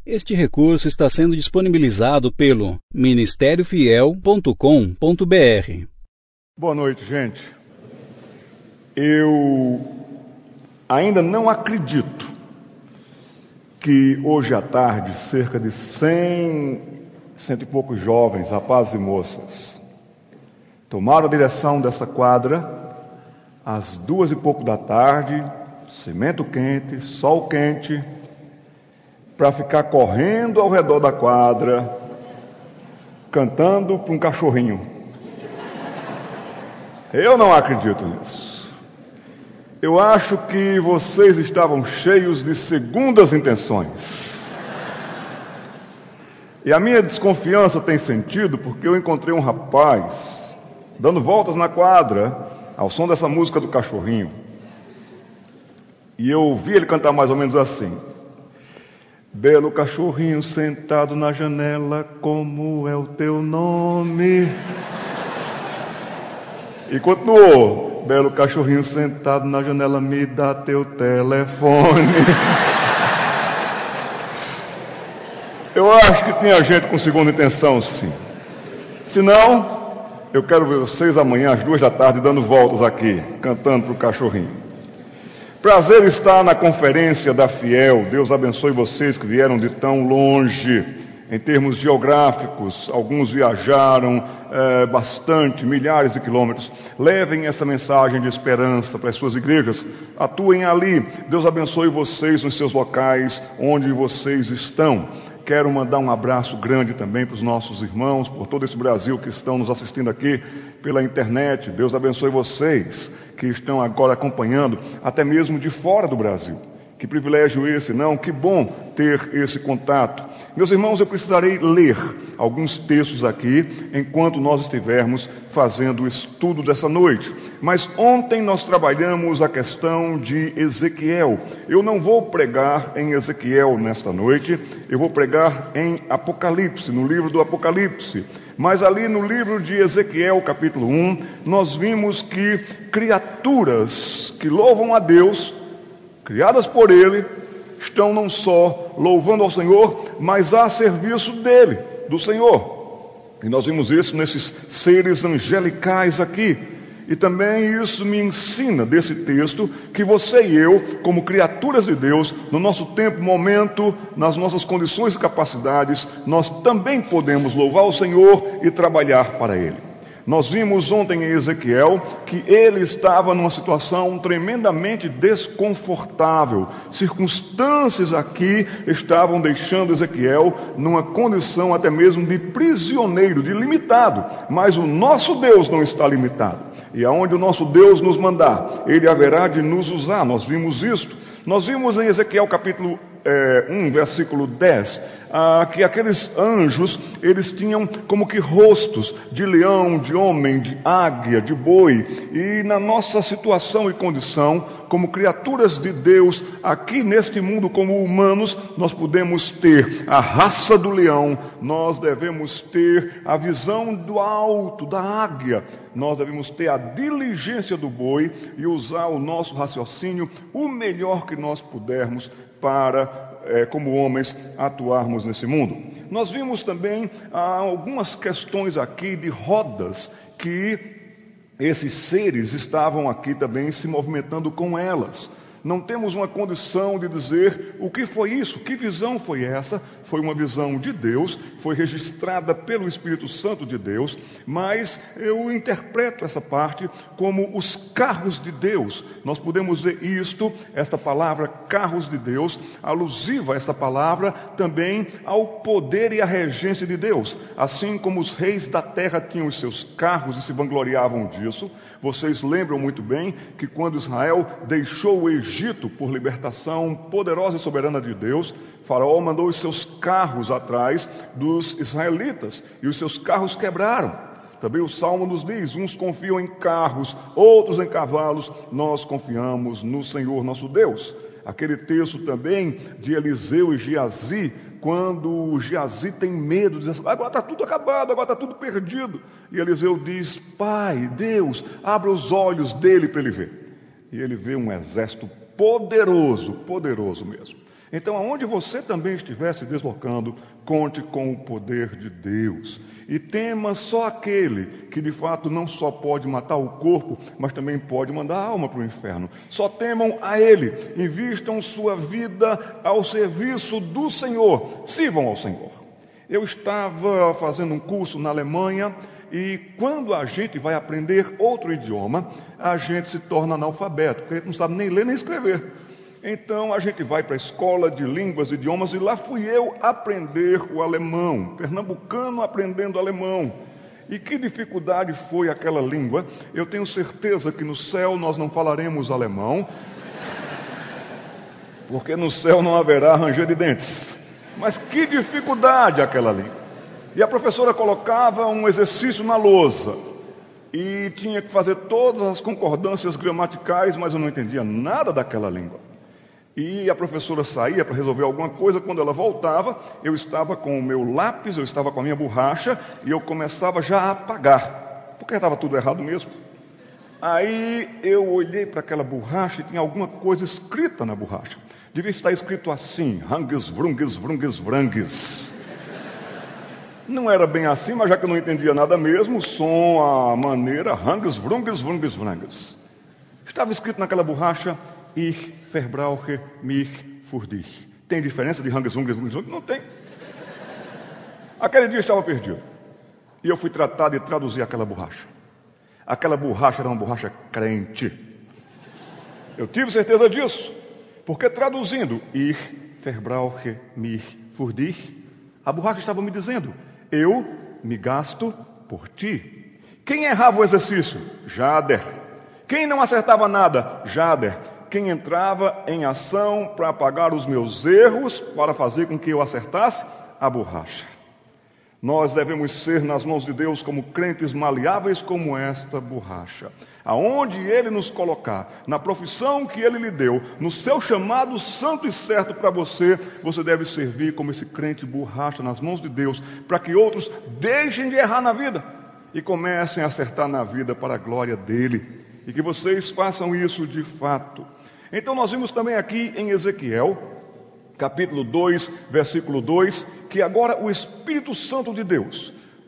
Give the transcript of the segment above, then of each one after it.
Este recurso está sendo disponibilizado pelo ministériofiel.com.br. Boa noite, gente. Eu ainda não acredito que hoje à tarde cerca de 100 e poucos jovens, rapazes e moças, tomaram a direção dessa quadra às 2 e pouco da tarde, cimento quente, sol quente, para ficar correndo ao redor da quadra, cantando para um cachorrinho. Eu não acredito nisso. Eu acho que vocês estavam cheios de segundas intenções. E a minha desconfiança tem sentido porque eu encontrei um rapaz dando voltas na quadra ao som dessa música do cachorrinho. E eu ouvi ele cantar mais ou menos assim: belo cachorrinho sentado na janela, como é o teu nome? E continuou: belo cachorrinho sentado na janela, me dá teu telefone. Eu acho que tinha gente com segunda intenção, sim. Se não, eu quero ver vocês amanhã às 2 da tarde dando voltas aqui, cantando para o cachorrinho. Prazer estar na conferência da Fiel. Deus abençoe vocês que vieram de tão longe. Em termos geográficos, alguns viajaram bastante, milhares de quilômetros. Levem essa mensagem de esperança para as suas igrejas. Atuem ali. Deus abençoe vocês nos seus locais, onde vocês estão. Quero mandar um abraço grande também para os nossos irmãos, por todo esse Brasil que estão nos assistindo aqui pela internet. Deus abençoe vocês que estão agora acompanhando, até mesmo de fora do Brasil. Que privilégio esse, não? Que bom ter esse contato. Meus irmãos, eu precisarei ler alguns textos aqui enquanto nós estivermos fazendo o estudo dessa noite. Mas ontem nós trabalhamos a questão de Ezequiel. Eu não vou pregar em Ezequiel nesta noite, eu vou pregar em Apocalipse, no livro do Apocalipse. Mas ali no livro de Ezequiel, capítulo 1, nós vimos que criaturas que louvam a Deus, criadas por Ele, estão não só louvando ao Senhor, mas a serviço dEle, do Senhor. E nós vimos isso nesses seres angelicais aqui. E também isso me ensina desse texto que você e eu, como criaturas de Deus, no nosso tempo, momento, nas nossas condições e capacidades, nós também podemos louvar o Senhor e trabalhar para Ele. Nós vimos ontem em Ezequiel que ele estava numa situação tremendamente desconfortável. Circunstâncias aqui estavam deixando Ezequiel numa condição até mesmo de prisioneiro, de limitado. Mas o nosso Deus não está limitado. E aonde o nosso Deus nos mandar, Ele haverá de nos usar. Nós vimos isto. Nós vimos em Ezequiel capítulo 1, versículo 10, que aqueles anjos, eles tinham como que rostos de leão, de homem, de águia, de boi. E na nossa situação e condição, como criaturas de Deus, aqui neste mundo como humanos, nós podemos ter a raça do leão, nós devemos ter a visão do alto, da águia, nós devemos ter a diligência do boi e usar o nosso raciocínio o melhor que nós pudermos para, como homens, atuarmos nesse mundo. Nós vimos também algumas questões aqui de rodas que esses seres estavam aqui também se movimentando com elas. Não temos uma condição de dizer o que foi isso, que visão foi essa. Foi uma visão de Deus, foi registrada pelo Espírito Santo de Deus, mas eu interpreto essa parte como os carros de Deus. Nós podemos ver isto, esta palavra carros de Deus, alusiva a esta palavra também ao poder e à regência de Deus. Assim como os reis da terra tinham os seus carros e se vangloriavam disso, vocês lembram muito bem que quando Israel deixou o Egito por libertação poderosa e soberana de Deus, Faraó mandou os seus carros atrás dos israelitas e os seus carros quebraram. Também o Salmo nos diz: uns confiam em carros, outros em cavalos, nós confiamos no Senhor nosso Deus. Aquele texto também de Eliseu e Geazi, quando Geazi tem medo, diz assim: agora está tudo acabado, agora está tudo perdido. E Eliseu diz: Pai, Deus, abra os olhos dele para ele ver. E ele vê um exército poderoso, poderoso mesmo. Então, aonde você também estiver se deslocando, conte com o poder de Deus. E tema só aquele que de fato não só pode matar o corpo, mas também pode mandar a alma para o inferno. Só temam a Ele, invistam sua vida ao serviço do Senhor, sirvam ao Senhor. Eu estava fazendo um curso na Alemanha e quando a gente vai aprender outro idioma, a gente se torna analfabeto, porque a gente não sabe nem ler nem escrever. Então a gente vai para a escola de línguas e idiomas e lá fui eu aprender o alemão, pernambucano aprendendo alemão. E que dificuldade foi aquela língua. Eu tenho certeza que no céu nós não falaremos alemão, porque no céu não haverá ranger de dentes. Mas que dificuldade aquela língua. E a professora colocava um exercício na lousa e tinha que fazer todas as concordâncias gramaticais, mas eu não entendia nada daquela língua. E a professora saía para resolver alguma coisa, quando ela voltava, eu estava com o meu lápis, eu estava com a minha borracha, e eu começava já a apagar, porque estava tudo errado mesmo. Aí eu olhei para aquela borracha e tinha alguma coisa escrita na borracha. Devia estar escrito assim, Hanges, Vrunges, Vrunges, Vranges. Não era bem assim, mas já que eu não entendia nada mesmo, o som, a maneira, Hanges, Vrunges, Vrunges, Vranges. Estava escrito naquela borracha, Ich verbrauche mich für dich. Tem diferença de Hanges, Vrunges, Vrunges? Não tem. Aquele dia eu estava perdido. E eu fui tratado de traduzir aquela borracha. Aquela borracha era uma borracha crente. Eu tive certeza disso. Porque traduzindo, Ich verbrauche mich für dich, a borracha estava me dizendo, eu me gasto por ti. Quem errava o exercício? Jader. Quem não acertava nada? Jader. Quem entrava em ação para apagar os meus erros, para fazer com que eu acertasse? A borracha. Nós devemos ser nas mãos de Deus como crentes maleáveis como esta borracha. Aonde Ele nos colocar, na profissão que Ele lhe deu, no seu chamado santo e certo para você, você deve servir como esse crente borracha nas mãos de Deus, para que outros deixem de errar na vida e comecem a acertar na vida para a glória dEle. E que vocês façam isso de fato. Então nós vimos também aqui em Ezequiel, capítulo 2, versículo 2, que agora o Espírito Santo de Deus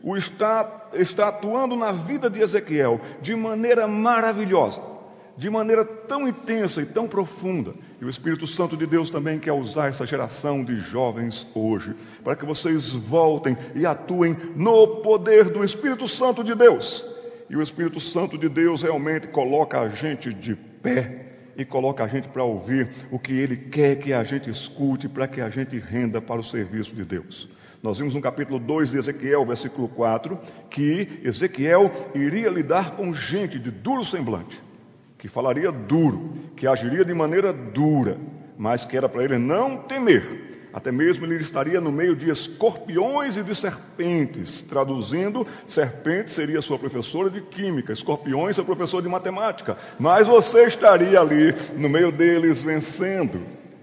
está atuando na vida de Ezequiel de maneira maravilhosa, de maneira tão intensa e tão profunda. E o Espírito Santo de Deus também quer usar essa geração de jovens hoje, para que vocês voltem e atuem no poder do Espírito Santo de Deus. E o Espírito Santo de Deus realmente coloca a gente de pé e coloca a gente para ouvir o que Ele quer que a gente escute, para que a gente renda para o serviço de Deus. Nós vimos no capítulo 2 de Ezequiel, versículo 4, que Ezequiel iria lidar com gente de duro semblante, que falaria duro, que agiria de maneira dura, mas que era para ele não temer. Até mesmo ele estaria no meio de escorpiões e de serpentes. Traduzindo, serpente seria sua professora de química, escorpiões seu professor de matemática. Mas você estaria ali no meio deles vencendo.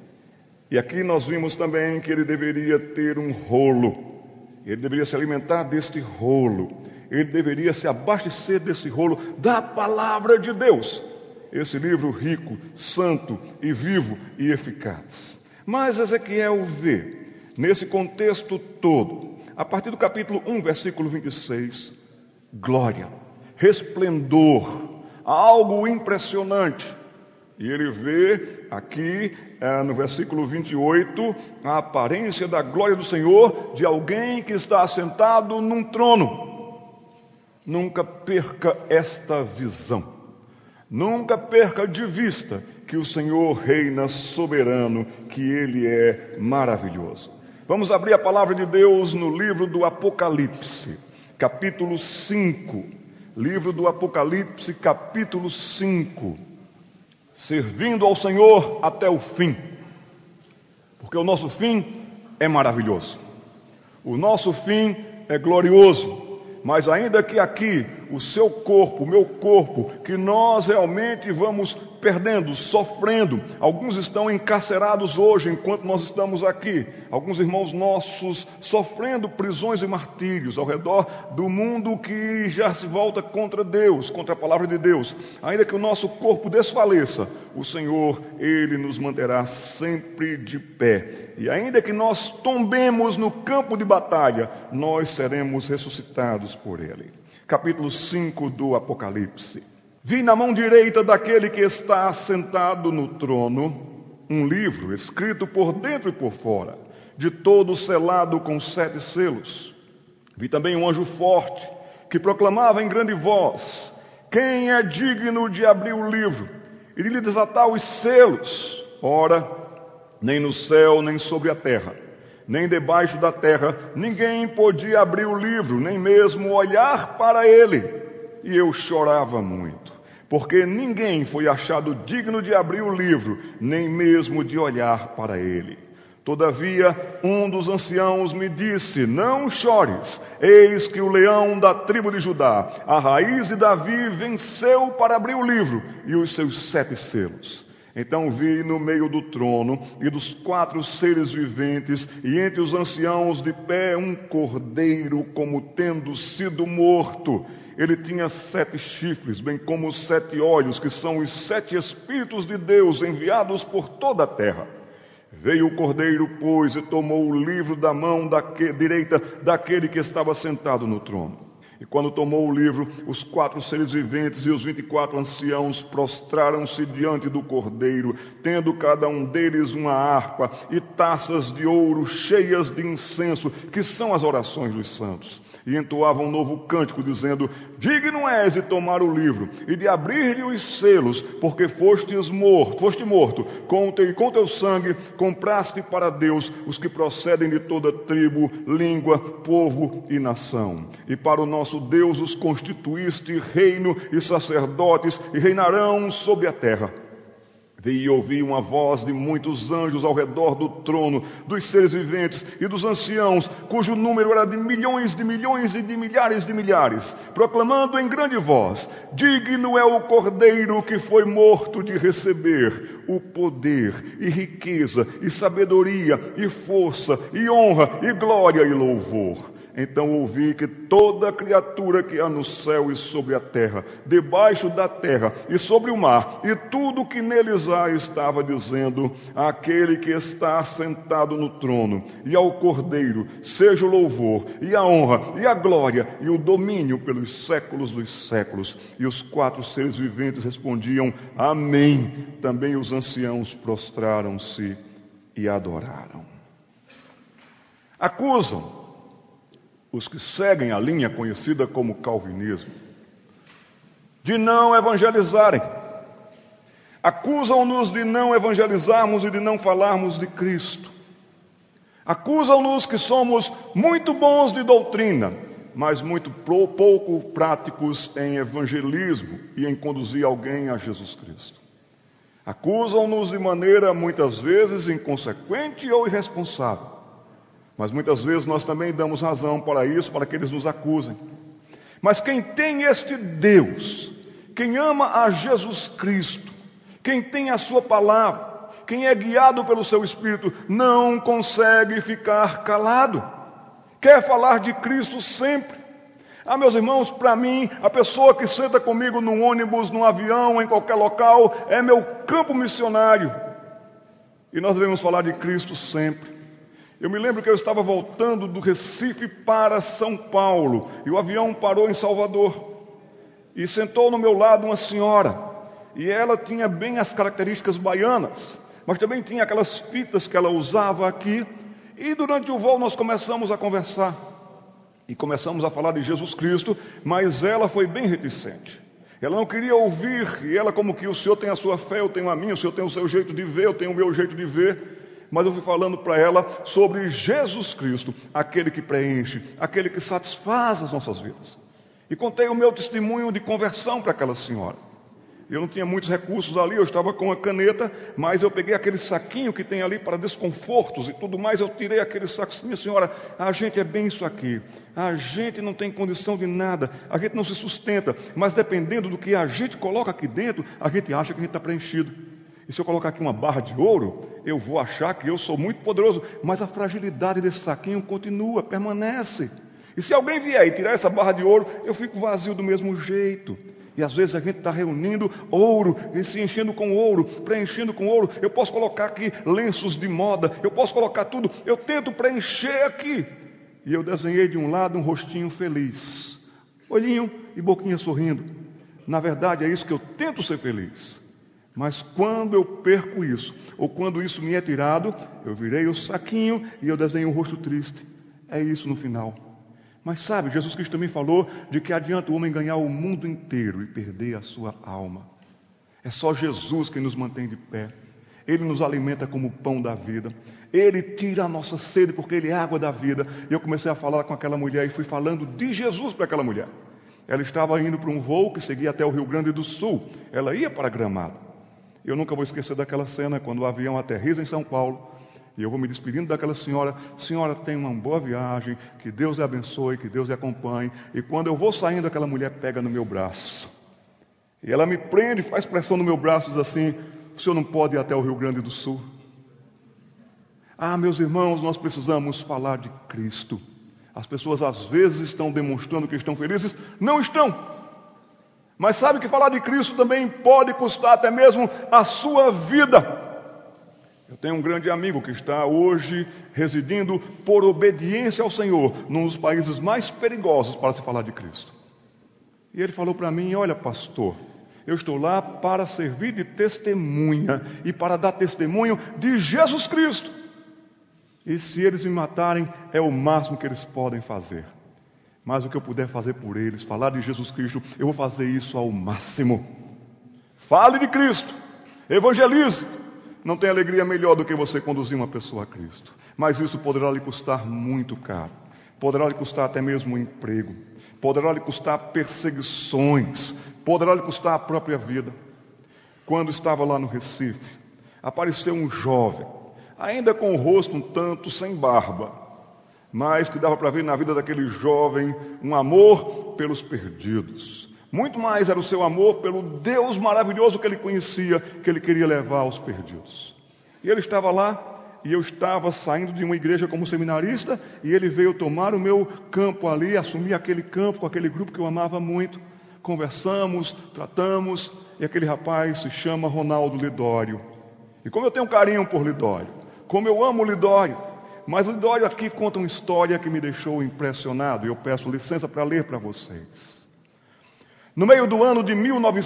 E aqui nós vimos também que ele deveria ter um rolo. Ele deveria se alimentar deste rolo. Ele deveria se abastecer desse rolo da palavra de Deus. Esse livro rico, santo e vivo e eficaz. Mas Ezequiel vê, nesse contexto todo, a partir do capítulo 1, versículo 26, glória, resplendor, algo impressionante. E ele vê aqui, no versículo 28, a aparência da glória do Senhor de alguém que está assentado num trono. Nunca perca esta visão. Nunca perca de vista que o Senhor reina soberano, que Ele é maravilhoso. Vamos abrir a palavra de Deus no livro do Apocalipse, capítulo 5. Livro do Apocalipse, capítulo 5. Servindo ao Senhor até o fim. Porque o nosso fim é maravilhoso. O nosso fim é glorioso. Mas ainda que aqui, o seu corpo, o meu corpo, que nós realmente vamos perdendo, sofrendo. Alguns estão encarcerados hoje, enquanto nós estamos aqui. Alguns irmãos nossos sofrendo prisões e martírios ao redor do mundo que já se volta contra Deus, contra a palavra de Deus. Ainda que o nosso corpo desfaleça, o Senhor, Ele nos manterá sempre de pé. E ainda que nós tombemos no campo de batalha, nós seremos ressuscitados por Ele. Capítulo 5 do Apocalipse. Vi na mão direita daquele que está sentado no trono um livro escrito por dentro e por fora, de todo selado com 7 selos. Vi também um anjo forte que proclamava em grande voz: quem é digno de abrir o livro e de lhe desatar os selos? Ora, nem no céu, nem sobre a terra, nem debaixo da terra, ninguém podia abrir o livro, nem mesmo olhar para ele. E eu chorava muito, porque ninguém foi achado digno de abrir o livro, nem mesmo de olhar para ele. Todavia, um dos anciãos me disse: não chores, eis que o leão da tribo de Judá, a raiz de Davi, venceu para abrir o livro e os seus 7 selos. Então vi no meio do trono e dos 4 seres viventes, e entre os anciãos de pé, um cordeiro como tendo sido morto. Ele tinha 7 chifres, bem como 7 olhos, que são os 7 Espíritos de Deus enviados por toda a terra. Veio o cordeiro, pois, e tomou o livro da mão direita daquele que estava sentado no trono. E quando tomou o livro, os 4 seres viventes e os 24 anciãos prostraram-se diante do cordeiro, tendo cada um deles uma harpa e taças de ouro cheias de incenso, que são as orações dos santos. E entoavam um novo cântico, dizendo: digno és de tomar o livro e de abrir-lhe os selos, porque foste morto, com teu sangue compraste para Deus os que procedem de toda tribo, língua, povo e nação. E para o nosso Deus os constituíste reino e sacerdotes, e reinarão sobre a terra. Vi e ouvi uma voz de muitos anjos ao redor do trono, dos seres viventes e dos anciãos, cujo número era de milhões e de milhares, proclamando em grande voz: digno é o cordeiro que foi morto de receber o poder e riqueza e sabedoria e força e honra e glória e louvor. Então ouvi que toda criatura que há no céu e sobre a terra, debaixo da terra e sobre o mar, e tudo que neles há, estava dizendo: àquele que está sentado no trono e ao Cordeiro seja o louvor e a honra e a glória e o domínio pelos séculos dos séculos. E os 4 seres viventes respondiam: amém. Também os anciãos prostraram-se e adoraram. Acusam os que seguem a linha conhecida como calvinismo de não evangelizarem. Acusam-nos de não evangelizarmos e de não falarmos de Cristo. Acusam-nos que somos muito bons de doutrina, mas muito pouco práticos em evangelismo e em conduzir alguém a Jesus Cristo. Acusam-nos de maneira muitas vezes inconsequente ou irresponsável. Mas muitas vezes nós também damos razão para isso, para que eles nos acusem. Mas quem tem este Deus, quem ama a Jesus Cristo, quem tem a sua palavra, quem é guiado pelo seu Espírito, não consegue ficar calado. Quer falar de Cristo sempre. Meus irmãos, para mim, a pessoa que senta comigo num ônibus, num avião, em qualquer local, é meu campo missionário. E nós devemos falar de Cristo sempre. Eu me lembro que eu estava voltando do Recife para São Paulo, e o avião parou em Salvador. E sentou no meu lado uma senhora, e ela tinha bem as características baianas, mas também tinha aquelas fitas que ela usava aqui. E durante o voo nós começamos a conversar, e começamos a falar de Jesus Cristo, mas ela foi bem reticente. Ela não queria ouvir, e ela como que: o senhor tem a sua fé, eu tenho a minha, o senhor tem o seu jeito de ver, eu tenho o meu jeito de ver. Mas eu fui falando para ela sobre Jesus Cristo, aquele que preenche, aquele que satisfaz as nossas vidas. E contei o meu testemunho de conversão para aquela senhora. Eu não tinha muitos recursos ali, eu estava com uma caneta, mas eu peguei aquele saquinho que tem ali para desconfortos e tudo mais, eu tirei aquele saco. Minha senhora, a gente é bem isso aqui. A gente não tem condição de nada, a gente não se sustenta, mas dependendo do que a gente coloca aqui dentro, a gente acha que a gente está preenchido. E se eu colocar aqui uma barra de ouro, eu vou achar que eu sou muito poderoso, mas a fragilidade desse saquinho continua, permanece. E se alguém vier e tirar essa barra de ouro, eu fico vazio do mesmo jeito. E às vezes a gente está reunindo ouro, e se enchendo com ouro, preenchendo com ouro. Eu posso colocar aqui lenços de moda, eu posso colocar tudo. Eu tento preencher aqui. E eu desenhei de um lado um rostinho feliz, olhinho e boquinha sorrindo. Na verdade é isso que eu tento ser feliz. Mas quando eu perco isso, ou quando isso me é tirado, eu virei o saquinho e eu desenhei um rosto triste. É isso no final. Mas sabe, Jesus Cristo também falou de que adianta o homem ganhar o mundo inteiro e perder a sua alma. É só Jesus quem nos mantém de pé. Ele nos alimenta como o pão da vida. Ele tira a nossa sede porque Ele é a água da vida. E eu comecei a falar com aquela mulher e fui falando de Jesus para aquela mulher. Ela estava indo para um voo que seguia até o Rio Grande do Sul. Ela ia para Gramado. Eu nunca vou esquecer daquela cena quando o avião aterriza em São Paulo. E eu vou me despedindo daquela senhora. Senhora, tenha uma boa viagem, que Deus lhe abençoe, que Deus lhe acompanhe. E quando eu vou saindo, aquela mulher pega no meu braço. E ela me prende, faz pressão no meu braço e diz assim: o senhor não pode ir até o Rio Grande do Sul? Ah, meus irmãos, nós precisamos falar de Cristo. As pessoas às vezes estão demonstrando que estão felizes, não estão. Mas sabe que falar de Cristo também pode custar até mesmo a sua vida. Eu tenho um grande amigo que está hoje residindo por obediência ao Senhor, num dos países mais perigosos para se falar de Cristo. E ele falou para mim: olha, pastor, eu estou lá para servir de testemunha e para dar testemunho de Jesus Cristo. E se eles me matarem, é o máximo que eles podem fazer. Mas o que eu puder fazer por eles, falar de Jesus Cristo, eu vou fazer isso ao máximo. Fale de Cristo, evangelize. Não tem alegria melhor do que você conduzir uma pessoa a Cristo. Mas isso poderá lhe custar muito caro. Poderá lhe custar até mesmo um emprego. Poderá lhe custar perseguições. Poderá lhe custar a própria vida. Quando estava lá no Recife, apareceu um jovem, ainda com o rosto um tanto sem barba, mas que dava para ver na vida daquele jovem um amor pelos perdidos. Muito mais era o seu amor pelo Deus maravilhoso que ele conhecia, que ele queria levar aos perdidos. E ele estava lá, e eu estava saindo de uma igreja como seminarista, e ele veio tomar o meu campo ali, assumir aquele campo com aquele grupo que eu amava muito. Conversamos, tratamos, e aquele rapaz se chama Ronaldo Lidório. E como eu tenho um carinho por Lidório, como eu amo Lidório, mas o Lidório aqui conta uma história que me deixou impressionado, e eu peço licença para ler para vocês. No meio do ano de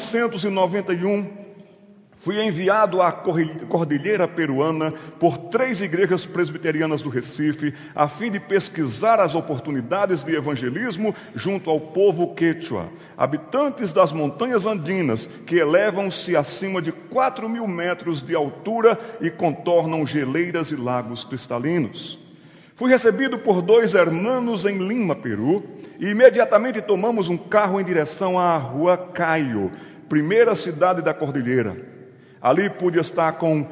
1991, fui enviado à Cordilheira Peruana por 3 igrejas presbiterianas do Recife, a fim de pesquisar as oportunidades de evangelismo junto ao povo quechua, habitantes das montanhas andinas, que elevam-se acima de 4.000 metros de altura e contornam geleiras e lagos cristalinos. Fui recebido por 2 hermanos em Lima, Peru, e imediatamente tomamos um carro em direção à Rua Caio, primeira cidade da Cordilheira. Ali pude estar com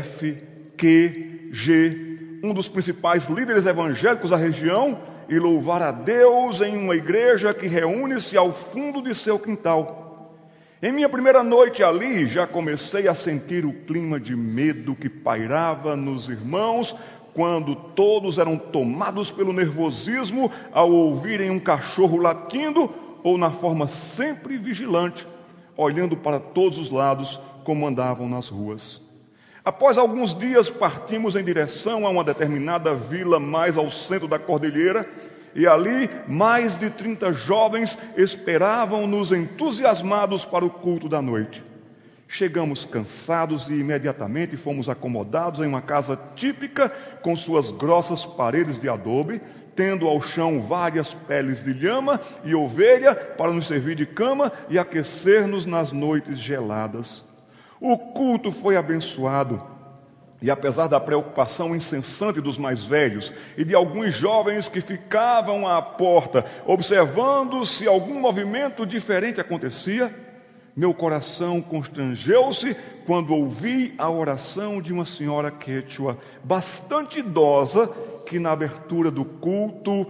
FQG, um dos principais líderes evangélicos da região, e louvar a Deus em uma igreja que reúne-se ao fundo de seu quintal. Em minha primeira noite ali, já comecei a sentir o clima de medo que pairava nos irmãos, quando todos eram tomados pelo nervosismo ao ouvirem um cachorro latindo ou na forma sempre vigilante, olhando para todos os lados como andavam nas ruas. Após alguns dias partimos em direção a uma determinada vila mais ao centro da cordilheira, e ali mais de 30 jovens esperavam-nos entusiasmados para o culto da noite. Chegamos cansados e imediatamente fomos acomodados em uma casa típica com suas grossas paredes de adobe, tendo ao chão várias peles de lhama e ovelha para nos servir de cama e aquecer-nos nas noites geladas. O culto foi abençoado e, apesar da preocupação incessante dos mais velhos e de alguns jovens que ficavam à porta observando se algum movimento diferente acontecia, Meu coração constrangeu-se quando ouvi a oração de uma senhora quechua, bastante idosa, que na abertura do culto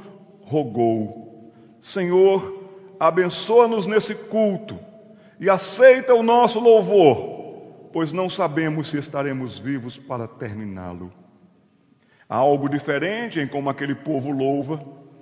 rogou: Senhor, abençoa-nos nesse culto e aceita o nosso louvor, pois não sabemos se estaremos vivos para terminá-lo. Há algo diferente em como aquele povo louva.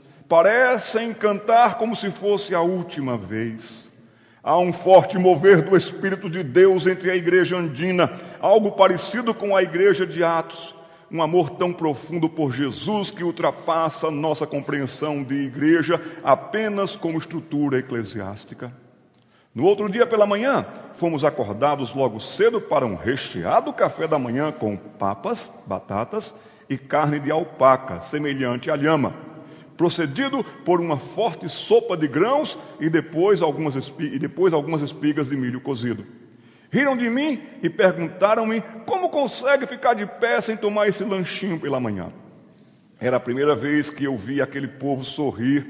Parecem cantar como se fosse a última vez. Há um forte mover do Espírito de Deus entre a igreja andina, algo parecido com a igreja de Atos. Um amor tão profundo por Jesus que ultrapassa a nossa compreensão de igreja apenas como estrutura eclesiástica. No outro dia pela manhã, fomos acordados logo cedo para um recheado café da manhã com papas, batatas e carne de alpaca, semelhante à lhama, procedido por uma forte sopa de grãos e depois algumas espigas de milho cozido. Riram de mim e perguntaram-me como consegue ficar de pé sem tomar esse lanchinho pela manhã. Era a primeira vez que eu vi aquele povo sorrir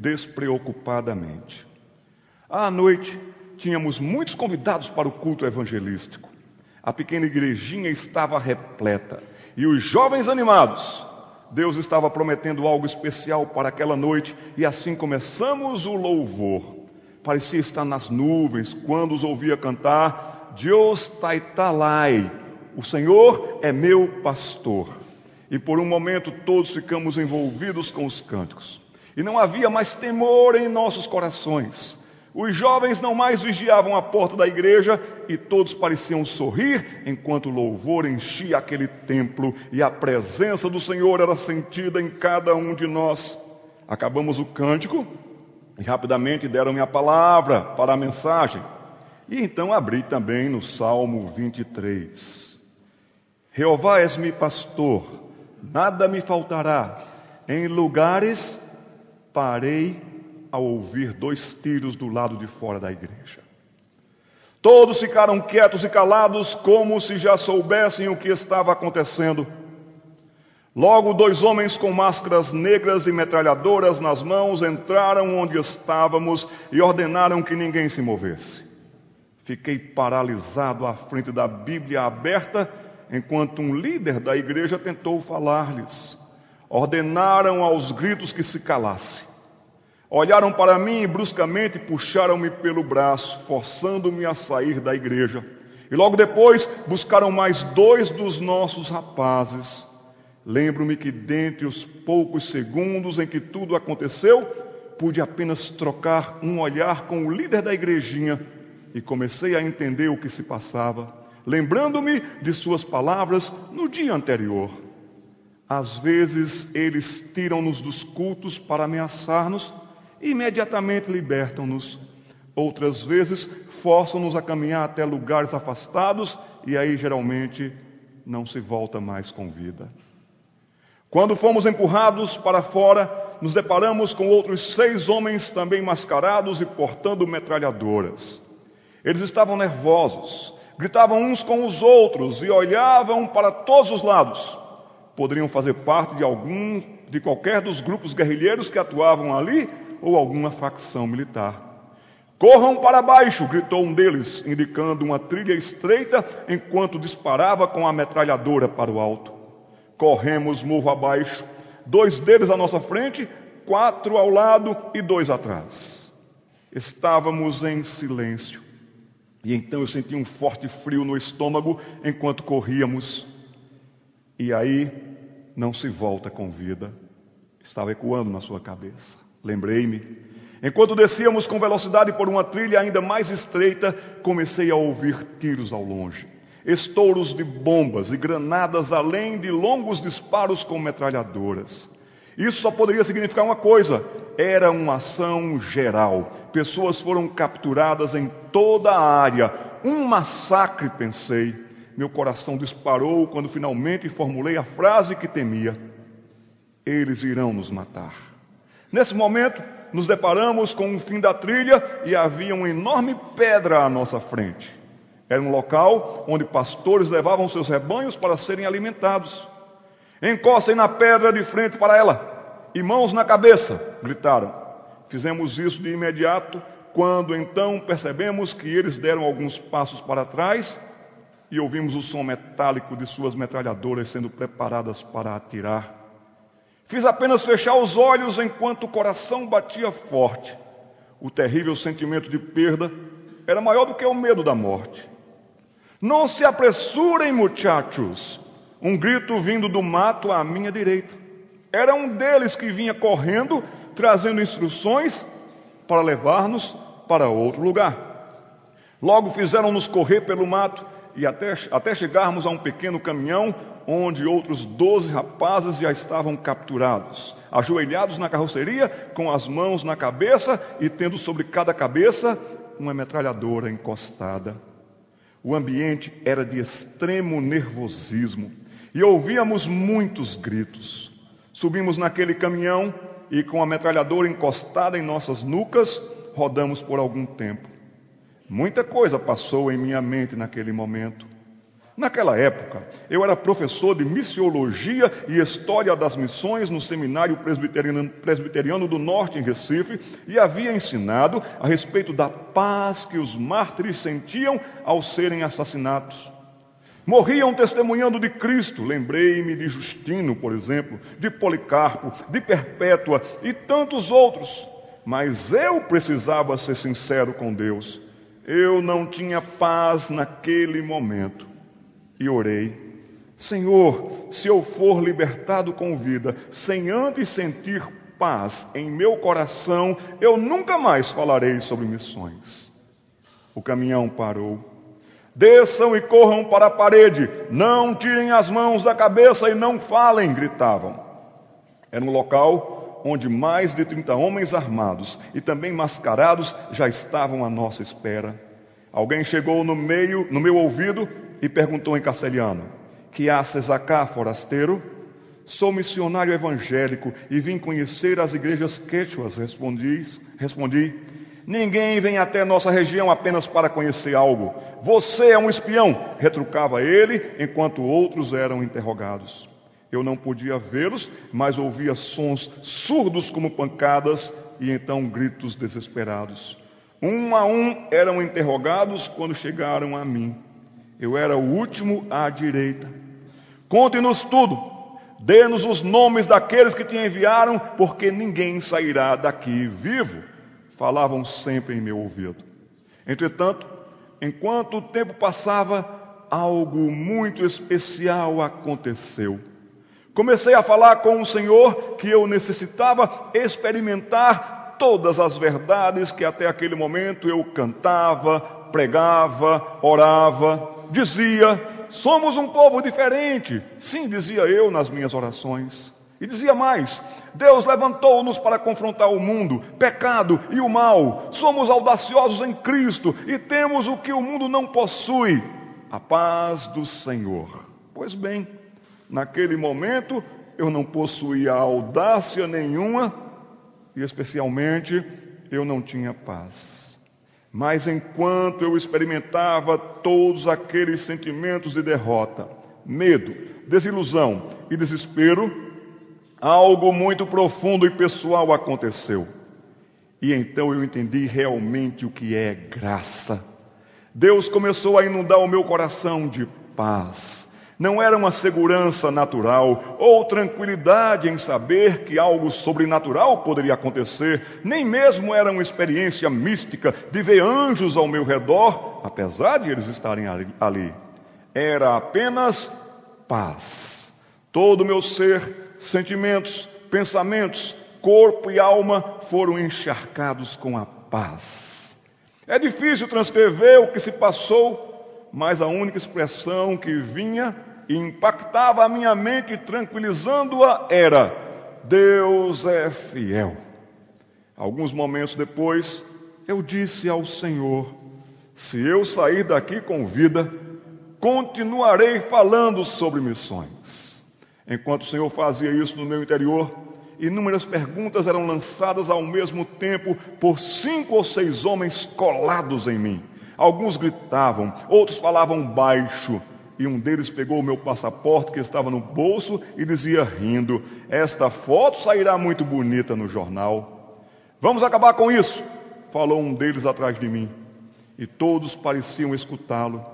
despreocupadamente. À noite, tínhamos muitos convidados para o culto evangelístico. A pequena igrejinha estava repleta e os jovens animados. Deus estava prometendo algo especial para aquela noite e assim começamos o louvor. Parecia estar nas nuvens quando os ouvia cantar Dios Taitalai, o Senhor é meu pastor. E por um momento todos ficamos envolvidos com os cânticos. E não havia mais temor em nossos corações. Os jovens não mais vigiavam a porta da igreja e todos pareciam sorrir enquanto o louvor enchia aquele templo e a presença do Senhor era sentida em cada um de nós. Acabamos o cântico e rapidamente deram-me a palavra para a mensagem. E então abri também no Salmo 23. Jeová és-me pastor, nada me faltará. Em lugares parei ao ouvir 2 tiros do lado de fora da igreja. Todos ficaram quietos e calados, como se já soubessem o que estava acontecendo. Logo 2 homens com máscaras negras e metralhadoras nas mãos entraram onde estávamos e ordenaram que ninguém se movesse. Fiquei paralisado à frente da Bíblia aberta, enquanto um líder da igreja tentou falar-lhes. Ordenaram aos gritos que se calasse. Olharam para mim e bruscamente puxaram-me pelo braço, forçando-me a sair da igreja. E logo depois buscaram mais 2 dos nossos rapazes. Lembro-me que dentre os poucos segundos em que tudo aconteceu, pude apenas trocar um olhar com o líder da igrejinha e comecei a entender o que se passava, lembrando-me de suas palavras no dia anterior. Às vezes eles tiram-nos dos cultos para ameaçar-nos, imediatamente libertam-nos. Outras vezes forçam-nos a caminhar até lugares afastados e aí geralmente não se volta mais com vida. Quando fomos empurrados para fora, nos deparamos com outros 6 homens também mascarados e portando metralhadoras. Eles estavam nervosos, gritavam uns com os outros e olhavam para todos os lados. Poderiam fazer parte de qualquer dos grupos guerrilheiros que atuavam ali ou alguma facção militar. Corram para baixo, gritou um deles, indicando uma trilha estreita enquanto disparava com a metralhadora para o alto. Corremos morro abaixo, 2 deles à nossa frente, 4 ao lado e 2 atrás. Estávamos em silêncio. E então eu senti um forte frio no estômago enquanto corríamos. E aí não se volta com vida. Estava ecoando na sua cabeça. Lembrei-me. Enquanto descíamos com velocidade por uma trilha ainda mais estreita, comecei a ouvir tiros ao longe. Estouros de bombas e granadas, além de longos disparos com metralhadoras. Isso só poderia significar uma coisa: era uma ação geral. Pessoas foram capturadas em toda a área. Um massacre, pensei. Meu coração disparou quando finalmente formulei a frase que temia: eles irão nos matar. Nesse momento, nos deparamos com o fim da trilha e havia uma enorme pedra à nossa frente. Era um local onde pastores levavam seus rebanhos para serem alimentados. Encostem na pedra de frente para ela e mãos na cabeça, gritaram. Fizemos isso de imediato, quando então percebemos que eles deram alguns passos para trás e ouvimos o som metálico de suas metralhadoras sendo preparadas para atirar. Fiz apenas fechar os olhos enquanto o coração batia forte. O terrível sentimento de perda era maior do que o medo da morte. Não se apressurem, muchachos! Um grito vindo do mato à minha direita. Era um deles que vinha correndo, trazendo instruções para levar-nos para outro lugar. Logo fizeram-nos correr pelo mato e até chegarmos a um pequeno caminhão onde outros 12 rapazes já estavam capturados, ajoelhados na carroceria, com as mãos na cabeça e tendo sobre cada cabeça uma metralhadora encostada. O ambiente era de extremo nervosismo e ouvíamos muitos gritos. Subimos naquele caminhão e, com a metralhadora encostada em nossas nucas, rodamos por algum tempo. Muita coisa passou em minha mente naquele momento. Naquela época, eu era professor de missiologia e história das missões no Seminário Presbiteriano do Norte, em Recife, e havia ensinado a respeito da paz que os mártires sentiam ao serem assassinados. Morriam testemunhando de Cristo. Lembrei-me de Justino, por exemplo, de Policarpo, de Perpétua e tantos outros. Mas eu precisava ser sincero com Deus. Eu não tinha paz naquele momento. E orei: Senhor, se eu for libertado com vida, sem antes sentir paz em meu coração, eu nunca mais falarei sobre missões. O caminhão parou. Desçam e corram para a parede, não tirem as mãos da cabeça e não falem, gritavam. Era um local onde mais de 30 homens armados e também mascarados já estavam à nossa espera. Alguém chegou no meu ouvido e perguntou em castelhano: que haces acá, forasteiro? Sou missionário evangélico e vim conhecer as igrejas quechuas, respondi. Ninguém vem até nossa região apenas para conhecer algo. Você é um espião, retrucava ele, enquanto outros eram interrogados. Eu não podia vê-los, mas ouvia sons surdos como pancadas e então gritos desesperados. Um a um eram interrogados quando chegaram a mim. Eu era o último à direita. Conte-nos tudo. Dê-nos os nomes daqueles que te enviaram, porque ninguém sairá daqui vivo. Falavam sempre em meu ouvido. Entretanto, enquanto o tempo passava, algo muito especial aconteceu. Comecei a falar com o Senhor que eu necessitava experimentar todas as verdades que até aquele momento eu cantava, pregava, orava, dizia: somos um povo diferente. Sim, dizia eu nas minhas orações. E dizia mais: Deus levantou-nos para confrontar o mundo, pecado e o mal. Somos audaciosos em Cristo e temos o que o mundo não possui: a paz do Senhor. Pois bem, naquele momento eu não possuía audácia nenhuma e especialmente eu não tinha paz. Mas enquanto eu experimentava todos aqueles sentimentos de derrota, medo, desilusão e desespero, algo muito profundo e pessoal aconteceu. E então eu entendi realmente o que é graça. Deus começou a inundar o meu coração de paz. Não era uma segurança natural ou tranquilidade em saber que algo sobrenatural poderia acontecer, nem mesmo era uma experiência mística de ver anjos ao meu redor, apesar de eles estarem ali. Era apenas paz. Todo o meu ser, sentimentos, pensamentos, corpo e alma foram encharcados com a paz. É difícil transcrever o que se passou, mas a única expressão que vinha e impactava a minha mente, tranquilizando-a, era: Deus é fiel. Alguns momentos depois, eu disse ao Senhor: se eu sair daqui com vida, continuarei falando sobre missões. Enquanto o Senhor fazia isso no meu interior, inúmeras perguntas eram lançadas ao mesmo tempo por 5 ou 6 homens colados em mim. Alguns gritavam, outros falavam baixo, e um deles pegou o meu passaporte que estava no bolso e dizia rindo: esta foto sairá muito bonita no jornal. Vamos acabar com isso. falou um deles atrás de mim, e todos pareciam escutá-lo,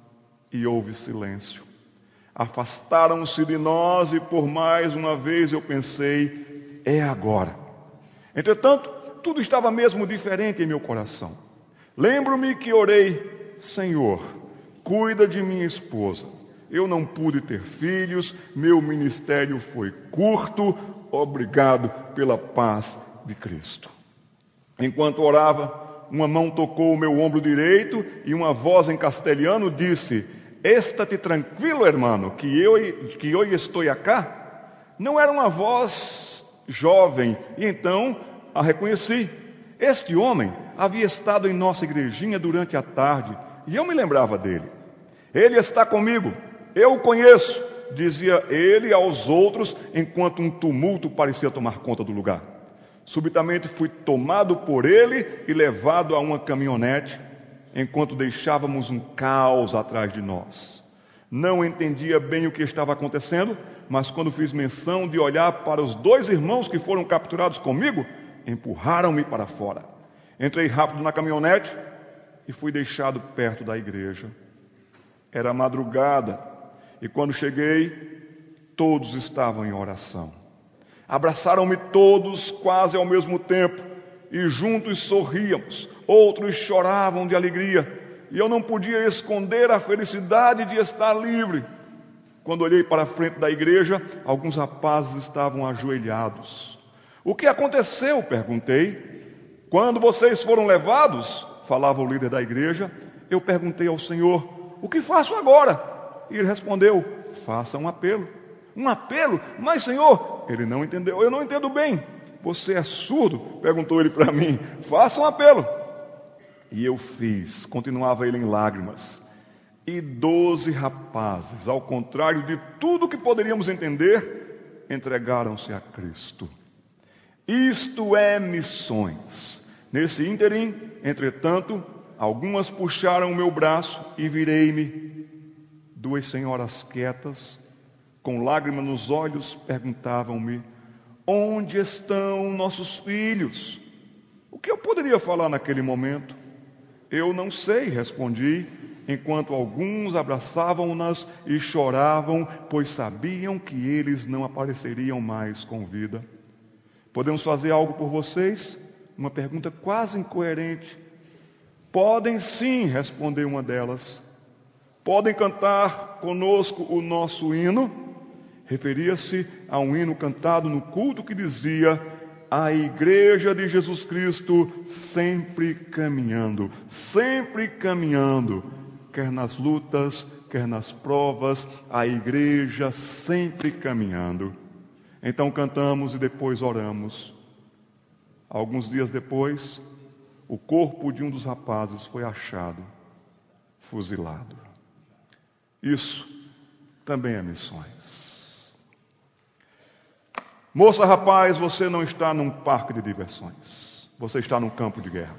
e houve silêncio. Afastaram-se de nós, e por mais uma vez eu pensei, é agora. Entretanto, tudo estava mesmo diferente em meu coração. Lembro-me que orei, Senhor, cuida de minha esposa. Eu não pude ter filhos, meu ministério foi curto, obrigado pela paz de Cristo. Enquanto orava, uma mão tocou o meu ombro direito e uma voz em castelhano disse, estate tranquilo, hermano, que eu estou acá. Não era uma voz jovem, e então a reconheci. Este homem havia estado em nossa igrejinha durante a tarde, e eu me lembrava dele. Ele está comigo, eu o conheço, dizia ele aos outros, enquanto um tumulto parecia tomar conta do lugar. Subitamente fui tomado por ele e levado a uma caminhonete, enquanto deixávamos um caos atrás de nós. Não entendia bem o que estava acontecendo, mas quando fiz menção de olhar para os 2 irmãos que foram capturados comigo, empurraram-me para fora. Entrei rápido na caminhonete e fui deixado perto da igreja. Era madrugada e quando cheguei, todos estavam em oração. Abraçaram-me todos quase ao mesmo tempo e juntos sorríamos. Outros choravam de alegria e eu não podia esconder a felicidade de estar livre. Quando olhei para a frente da igreja, alguns rapazes estavam ajoelhados. O que aconteceu? Perguntei. Quando vocês foram levados, falava o líder da igreja, eu perguntei ao Senhor, o que faço agora? E ele respondeu, faça um apelo. Um apelo? Mas Senhor, ele não entendeu, eu não entendo bem. Você é surdo? Perguntou ele para mim, faça um apelo. E eu fiz, continuava ele em lágrimas. E 12 rapazes, ao contrário de tudo que poderíamos entender, entregaram-se a Cristo. Isto é missões. Nesse ínterim, entretanto, algumas puxaram o meu braço e virei-me. 2 senhoras quietas, com lágrimas nos olhos, perguntavam-me, onde estão nossos filhos? O que eu poderia falar naquele momento? Eu não sei, respondi, enquanto alguns abraçavam-nas e choravam, pois sabiam que eles não apareceriam mais com vida. Podemos fazer algo por vocês? Uma pergunta quase incoerente. Podem sim, respondeu uma delas. Podem cantar conosco o nosso hino? Referia-se a um hino cantado no culto que dizia, a Igreja de Jesus Cristo sempre caminhando, quer nas lutas, quer nas provas, a Igreja sempre caminhando. Então cantamos e depois oramos. Alguns dias depois, o corpo de um dos rapazes foi achado, fuzilado. Isso também é missões. Moça, rapaz, você não está num parque de diversões. Você está num campo de guerra.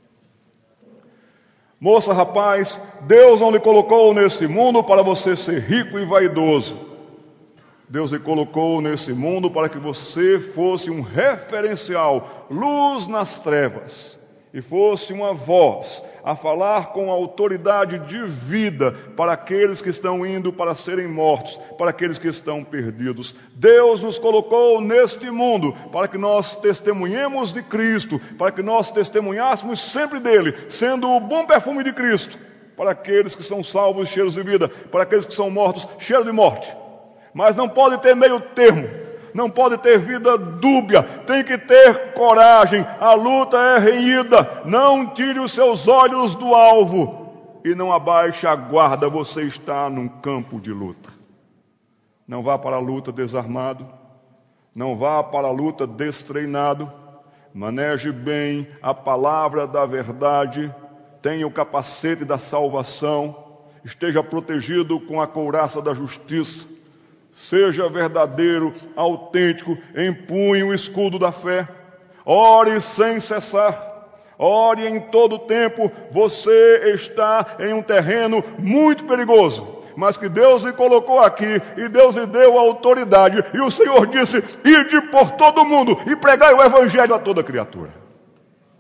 Moça, rapaz, Deus não lhe colocou nesse mundo para você ser rico e vaidoso. Deus lhe colocou nesse mundo para que você fosse um referencial, luz nas trevas, e fosse uma voz a falar com autoridade de vida para aqueles que estão indo para serem mortos, para aqueles que estão perdidos. Deus nos colocou neste mundo para que nós testemunhemos de Cristo, para que nós testemunhássemos sempre dele, sendo o bom perfume de Cristo, para aqueles que são salvos cheios de vida, para aqueles que são mortos cheios de morte. Mas não pode ter meio termo. Não pode ter vida dúbia, tem que ter coragem, a luta é renhida, não tire os seus olhos do alvo e não abaixe a guarda, você está num campo de luta. Não vá para a luta desarmado, não vá para a luta destreinado, maneje bem a palavra da verdade, tenha o capacete da salvação, esteja protegido com a couraça da justiça, seja verdadeiro, autêntico, empunhe o escudo da fé, ore sem cessar, ore em todo tempo. Você está em um terreno muito perigoso, mas que Deus lhe colocou aqui, e Deus lhe deu a autoridade, e o Senhor disse, ide por todo mundo, e pregai o evangelho a toda criatura.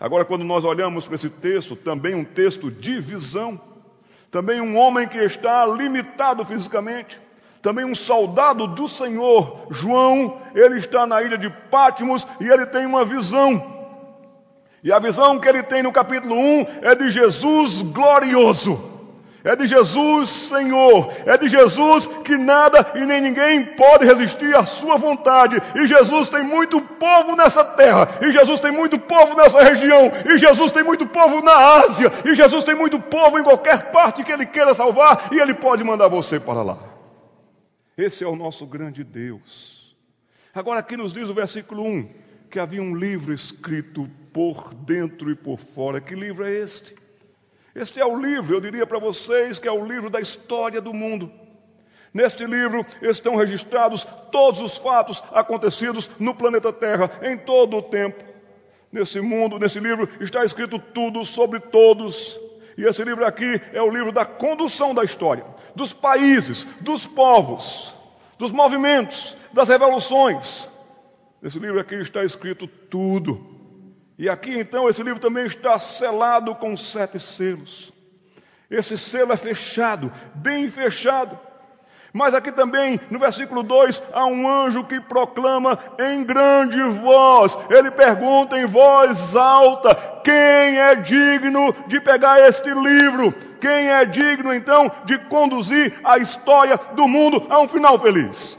Agora, quando nós olhamos para esse texto, também um texto de visão, também um homem que está limitado fisicamente, também um soldado do Senhor, João, ele está na ilha de Patmos e ele tem uma visão. E a visão que ele tem no capítulo 1 é de Jesus glorioso. É de Jesus Senhor, é de Jesus que nada e nem ninguém pode resistir à sua vontade. E Jesus tem muito povo nessa terra, e Jesus tem muito povo nessa região, e Jesus tem muito povo na Ásia, e Jesus tem muito povo em qualquer parte que Ele queira salvar, e Ele pode mandar você para lá. Esse é o nosso grande Deus. Agora aqui nos diz o versículo 1, que havia um livro escrito por dentro e por fora. Que livro é este? Este é o livro, eu diria para vocês, que é o livro da história do mundo. Neste livro estão registrados todos os fatos acontecidos no planeta Terra, em todo o tempo. Nesse mundo, nesse livro, está escrito tudo sobre todos. E esse livro aqui é o livro da condução da história, dos países, dos povos, dos movimentos, das revoluções. Nesse livro aqui está escrito tudo. E aqui então esse livro também está selado com 7 selos. Esse selo é fechado, bem fechado. Mas aqui também, no versículo 2, há um anjo que proclama em grande voz. Ele pergunta em voz alta: quem é digno de pegar este livro? Quem é digno então de conduzir a história do mundo a um final feliz?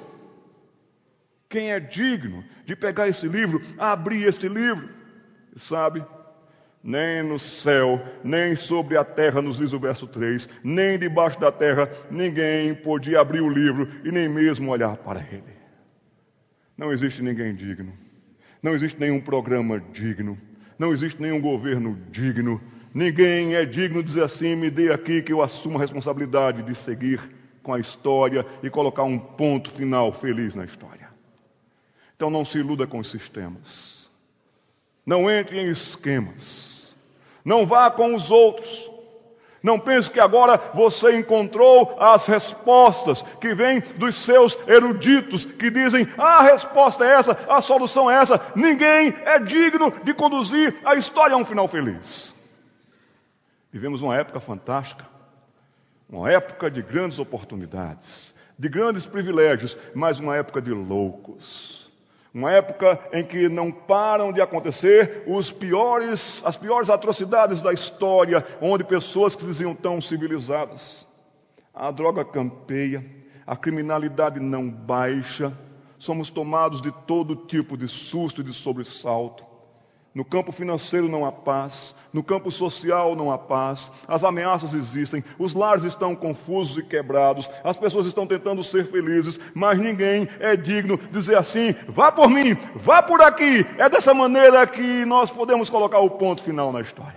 Quem é digno de pegar esse livro, abrir este livro? Sabe, nem no céu, nem sobre a terra, nos diz o verso 3, nem debaixo da terra, ninguém podia abrir o livro e nem mesmo olhar para ele. Não existe ninguém digno, não existe nenhum programa digno, não existe nenhum governo digno, ninguém é digno de dizer assim: me dê aqui que eu assumo a responsabilidade de seguir com a história e colocar um ponto final feliz na história. Então não se iluda com os sistemas. Não entre em esquemas. Não vá com os outros. Não pense que agora você encontrou as respostas que vêm dos seus eruditos, que dizem: a resposta é essa, a solução é essa. Ninguém é digno de conduzir a história a um final feliz. Vivemos uma época fantástica, uma época de grandes oportunidades, de grandes privilégios, mas uma época de loucos. Uma época em que não param de acontecer as piores atrocidades da história, onde pessoas que se diziam tão civilizadas. A droga campeia, a criminalidade não baixa, somos tomados de todo tipo de susto e de sobressalto. No campo financeiro não há paz, no campo social não há paz, as ameaças existem, os lares estão confusos e quebrados, as pessoas estão tentando ser felizes, mas ninguém é digno de dizer assim: vá por mim, vá por aqui. É dessa maneira que nós podemos colocar o ponto final na história.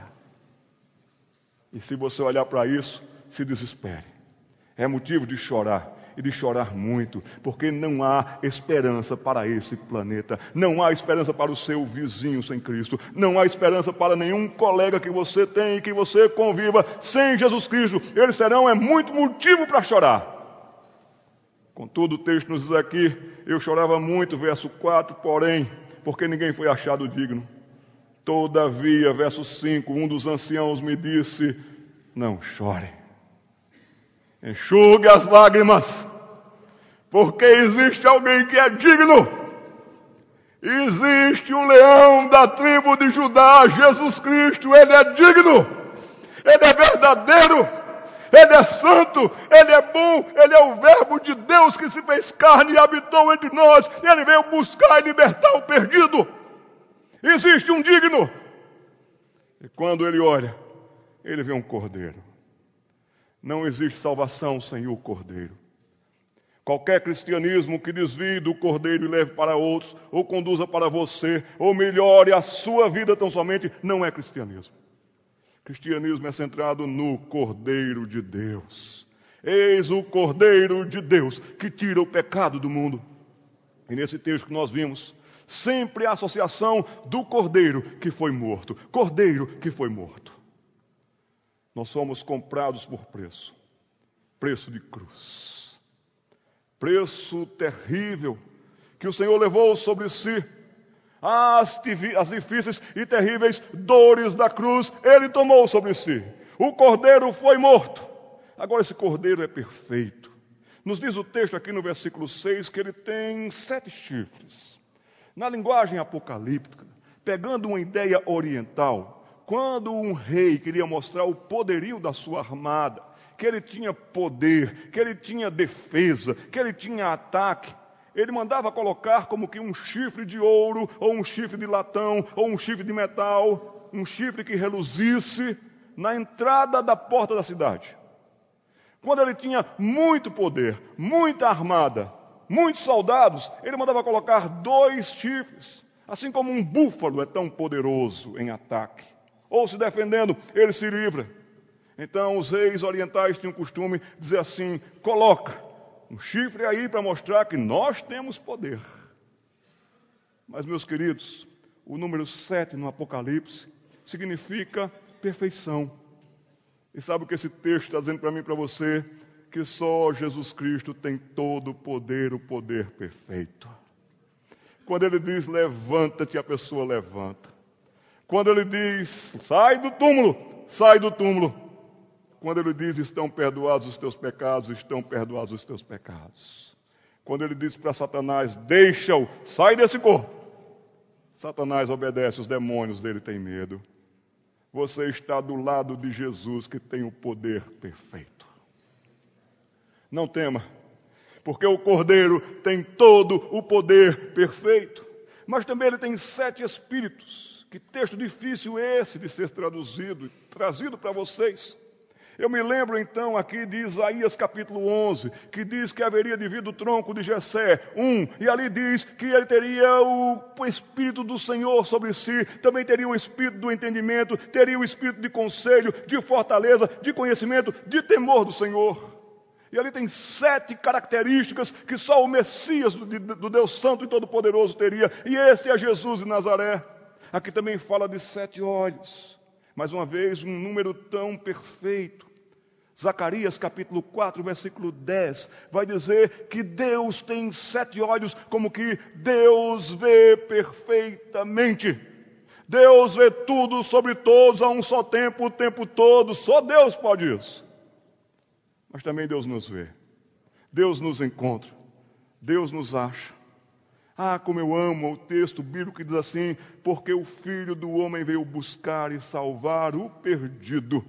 E se você olhar para isso, se desespere. É motivo de chorar. E de chorar muito, porque não há esperança para esse planeta, não há esperança para o seu vizinho sem Cristo, não há esperança para nenhum colega que você tem e que você conviva sem Jesus Cristo. Eles serão muito motivo para chorar. Contudo, o texto nos diz aqui: eu chorava muito, verso 4, porém, porque ninguém foi achado digno. Todavia, verso 5, um dos anciãos me disse: não chore. Enxugue as lágrimas, porque existe alguém que é digno. Existe o leão da tribo de Judá, Jesus Cristo. Ele é digno, ele é verdadeiro, ele é santo, ele é bom, ele é o verbo de Deus que se fez carne e habitou entre nós. Ele veio buscar e libertar o perdido. Existe um digno. E quando ele olha, ele vê um cordeiro. Não existe salvação sem o Cordeiro. Qualquer cristianismo que desvie do Cordeiro e leve para outros, ou conduza para você, ou melhore a sua vida tão somente, não é cristianismo. Cristianismo é centrado no Cordeiro de Deus. Eis o Cordeiro de Deus que tira o pecado do mundo. E nesse texto que nós vimos, sempre a associação do Cordeiro que foi morto. Cordeiro que foi morto. Nós somos comprados por preço, preço de cruz, preço terrível que o Senhor levou sobre si, As difíceis e terríveis dores da cruz ele tomou sobre si. O cordeiro foi morto. Agora esse cordeiro é perfeito. Nos diz o texto aqui no versículo 6 que ele tem 7 chifres. Na linguagem apocalíptica, pegando uma ideia oriental, quando um rei queria mostrar o poderio da sua armada, que ele tinha poder, que ele tinha defesa, que ele tinha ataque, ele mandava colocar como que um chifre de ouro, ou um chifre de latão, ou um chifre de metal, um chifre que reluzisse na entrada da porta da cidade. Quando ele tinha muito poder, muita armada, muitos soldados, ele mandava colocar 2 chifres, assim como um búfalo é tão poderoso em ataque. Ou se defendendo, ele se livra. Então os reis orientais tinham o costume de dizer assim: coloca um chifre aí para mostrar que nós temos poder. Mas, meus queridos, o número 7 no Apocalipse significa perfeição. E sabe o que esse texto está dizendo para mim e para você? Que só Jesus Cristo tem todo o poder perfeito. Quando ele diz levanta-te, a pessoa levanta. Quando ele diz sai do túmulo, sai do túmulo. Quando ele diz estão perdoados os teus pecados, estão perdoados os teus pecados. Quando ele diz para Satanás, deixa-o, sai desse corpo. Satanás obedece, os demônios dele têm medo. Você está do lado de Jesus que tem o poder perfeito. Não tema, porque o Cordeiro tem todo o poder perfeito. Mas também ele tem 7 espíritos. Que texto difícil esse de ser traduzido e trazido para vocês. Eu me lembro então aqui de Isaías capítulo 11, que diz que haveria de vir do tronco de Jessé, e ali diz que ele teria o Espírito do Senhor sobre si, também teria o Espírito do entendimento, teria o Espírito de conselho, de fortaleza, de conhecimento, de temor do Senhor. E ali tem 7 características que só o Messias do Deus Santo e Todo-Poderoso teria, e este é Jesus de Nazaré. Aqui também fala de 7 olhos, mais uma vez um número tão perfeito. Zacarias capítulo 4, versículo 10, vai dizer que Deus tem 7 olhos, como que Deus vê perfeitamente. Deus vê tudo sobre todos a um só tempo, o tempo todo, só Deus pode isso. Mas também Deus nos vê, Deus nos encontra, Deus nos acha. Ah, como eu amo o texto bíblico que diz assim, porque o Filho do Homem veio buscar e salvar o perdido.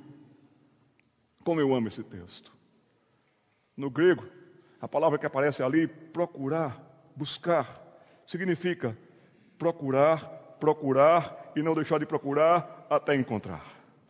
Como eu amo esse texto. No grego, a palavra que aparece ali, procurar, buscar, significa procurar, procurar e não deixar de procurar até encontrar.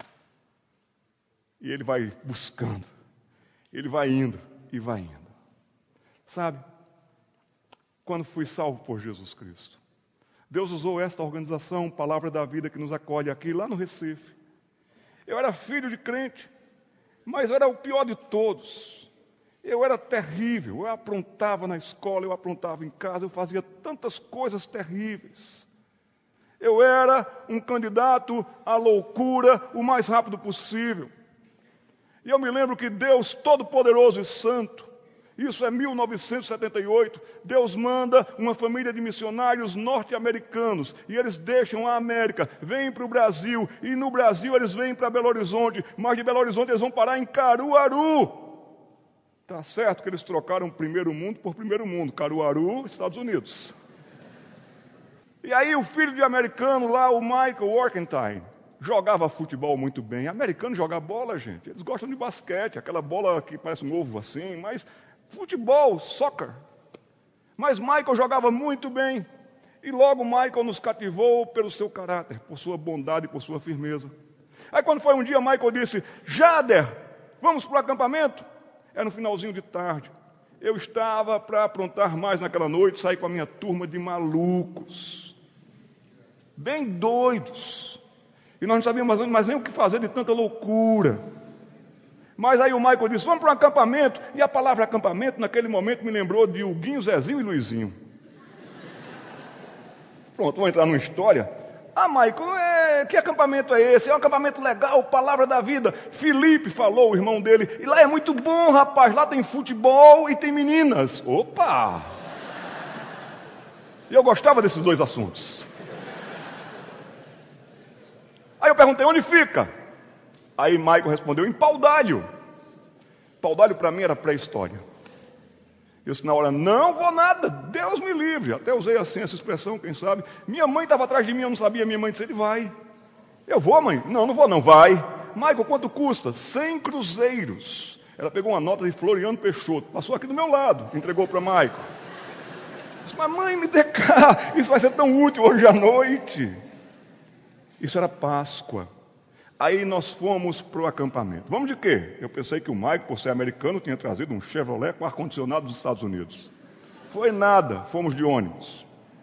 E ele vai buscando, ele vai indo e vai indo. Sabe, quando fui salvo por Jesus Cristo, Deus usou esta organização, Palavra da Vida, que nos acolhe aqui, lá no Recife. Eu era filho de crente, mas eu era o pior de todos. Eu era terrível, eu aprontava na escola, eu aprontava em casa, eu fazia tantas coisas terríveis. Eu era um candidato à loucura o mais rápido possível. E eu me lembro que Deus Todo-Poderoso e Santo, isso é 1978, Deus manda uma família de missionários norte-americanos, e eles deixam a América, vêm para o Brasil, e no Brasil eles vêm para Belo Horizonte, mas de Belo Horizonte eles vão parar em Caruaru. Está certo que eles trocaram primeiro mundo por primeiro mundo, Caruaru, Estados Unidos. E aí o filho de americano lá, o Michael Warkentine, jogava futebol muito bem. Americano joga bola, gente, eles gostam de basquete, aquela bola que parece um ovo assim, mas futebol, soccer. Mas Michael jogava muito bem. E logo Michael nos cativou pelo seu caráter, por sua bondade e por sua firmeza. Aí quando foi um dia, Michael disse, Jader, vamos para o acampamento? Era no finalzinho de tarde. Eu estava para aprontar mais naquela noite, sair com a minha turma de malucos. Bem doidos. E nós não sabíamos mais nem o que fazer de tanta loucura. Mas aí o Michael disse, vamos para um acampamento. E a palavra acampamento, naquele momento, me lembrou de Huguinho, Zezinho e Luizinho. Pronto, vamos entrar numa história. Ah, Michael, que acampamento é esse? É um acampamento legal, Palavra da Vida. Felipe falou, o irmão dele. E lá é muito bom, rapaz. Lá tem futebol e tem meninas. Opa! E eu gostava desses dois assuntos. perguntei, onde fica? Aí Michael respondeu, em Paudalho. Paudalho para mim era pré-história. Eu disse na hora, não vou nada, Deus me livre. Até usei assim essa expressão, quem sabe. Minha mãe estava atrás de mim, eu não sabia. Minha mãe disse, ele vai. Eu vou, mãe? Não, não vou não, vai. Michael, quanto custa? 100 cruzeiros. Ela pegou uma nota de Floriano Peixoto, passou aqui do meu lado, entregou para Michael. Disse, mas mãe, me dê cá, isso vai ser tão útil hoje à noite. Isso era Páscoa. Aí nós fomos para o acampamento. Vamos de quê? Eu pensei que o Michael, por ser americano, tinha trazido um Chevrolet com ar-condicionado dos Estados Unidos. Foi nada, fomos de ônibus.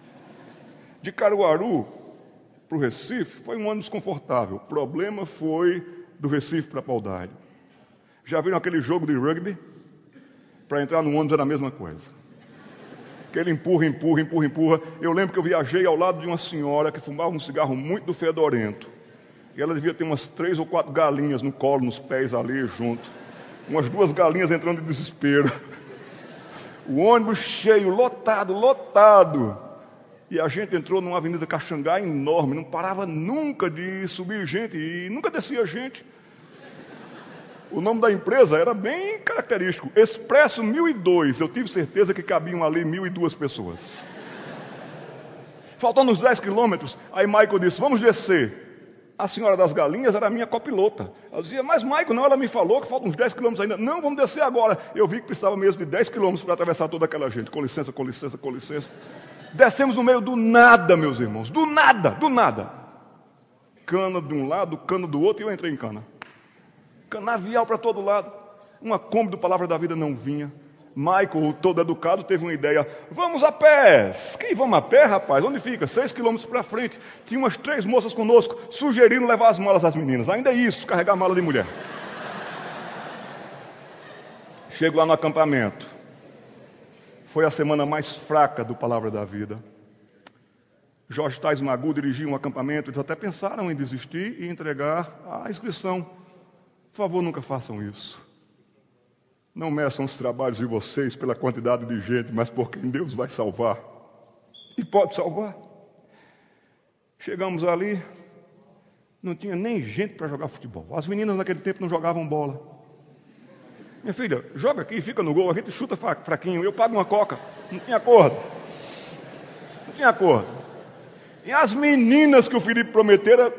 De Caruaru para o Recife, foi um ônibus confortável. O problema foi do Recife para Paudalho. Já viram aquele jogo de rugby? Para entrar no ônibus era a mesma coisa. Aquele empurra, empurra, empurra, empurra. Eu lembro que eu viajei ao lado de uma senhora que fumava um cigarro muito fedorento. E ela devia ter umas 3 ou 4 galinhas no colo, nos pés ali, junto. Umas 2 galinhas entrando em desespero. O ônibus cheio, lotado, lotado. E a gente entrou numa avenida Caxangá enorme, não parava nunca de subir gente e nunca descia gente. O nome da empresa era bem característico, Expresso 1002. Eu tive certeza que cabiam ali 1.002 pessoas. Faltando uns 10 quilômetros, aí Michael disse, vamos descer. A senhora das galinhas era a minha copilota. Ela dizia, mas Michael, não, ela me falou que faltam uns 10 quilômetros ainda. Não, vamos descer agora. Eu vi que precisava mesmo de 10 quilômetros para atravessar toda aquela gente. Com licença, com licença, com licença. Descemos no meio do nada, meus irmãos. Do nada, do nada. Cana de um lado, cana do outro, e eu entrei em cana. Canavial para todo lado. Uma Kombi do Palavra da Vida não vinha. Michael, todo educado, teve uma ideia. Vamos a pé. Quem vamos a pé, rapaz? Onde fica? 6 quilômetros para frente. Tinha umas 3 moças conosco. Sugeriram levar as malas das meninas. Ainda é isso, carregar mala de mulher. Chego lá no acampamento. Foi a semana mais fraca do Palavra da Vida. Jorge Tais Magu dirigia um acampamento. Eles até pensaram em desistir e entregar a inscrição. Por favor, nunca façam isso. Não meçam os trabalhos de vocês pela quantidade de gente, mas por quem Deus vai salvar. E pode salvar. Chegamos ali, não tinha nem gente para jogar futebol. As meninas naquele tempo não jogavam bola. Minha filha, joga aqui, fica no gol, a gente chuta fraquinho, eu pago uma coca. Não tinha acordo. Não tinha acordo. E as meninas que o Felipe prometera,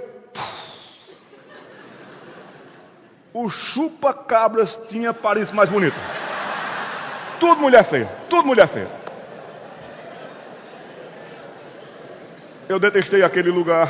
o chupa-cabras tinha Paris mais bonito. Tudo mulher feia, tudo mulher feia. Eu detestei aquele lugar.